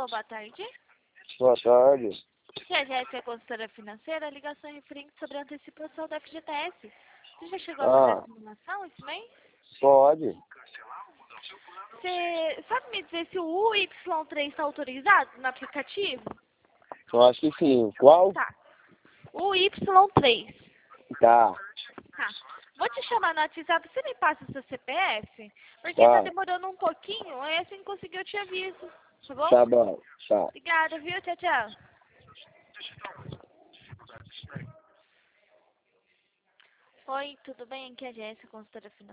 Alô, boa tarde. Boa tarde. Se a Jéssica é consultora financeira, ligação referente sobre a antecipação da FGTS. Você já chegou a fazer a simulação esse mês? Pode. Você sabe me dizer se o UY3 está autorizado no aplicativo? Eu acho que sim. Qual? Tá. O Y3. Tá. Tá. Vou te chamar no WhatsApp, você me passa o seu CPF? Porque tá Tá. demorando um pouquinho, aí assim que conseguir eu te aviso. Tá bom? Tá bom. Tá. Obrigada, viu? Tchau, tchau. Oi, tudo bem? Aqui é a Jéssica, consultora financeira.